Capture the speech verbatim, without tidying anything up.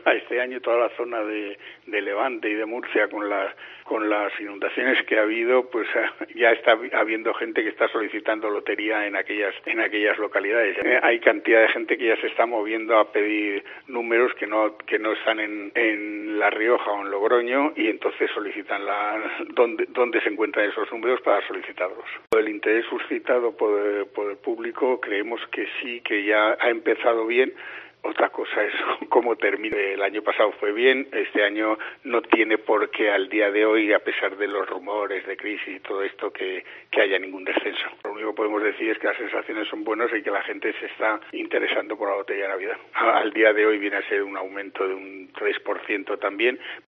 este año toda la zona de, de Levante y de Murcia con las con las inundaciones que ha habido, pues ya está habiendo gente que está solicitando lotería en aquellas en aquellas localidades. Eh, hay cantidad de gente que ya se está moviendo a pedir números que no que no están en, en La Rioja o en Logroño, y entonces solicitan la dónde dónde se encuentran esos números para solicitarlos. El interés suscitado por, por el público creemos que sí, que ya ha empezado bien. Otra cosa es cómo termina. El año pasado fue bien, este año no tiene por qué al día de hoy, a pesar de los rumores de crisis y todo esto, que, que haya ningún descenso. Lo único que podemos decir es que las sensaciones son buenas y que la gente se está interesando por la lotería de Navidad. Al día de hoy viene a ser un aumento de un tres por ciento también.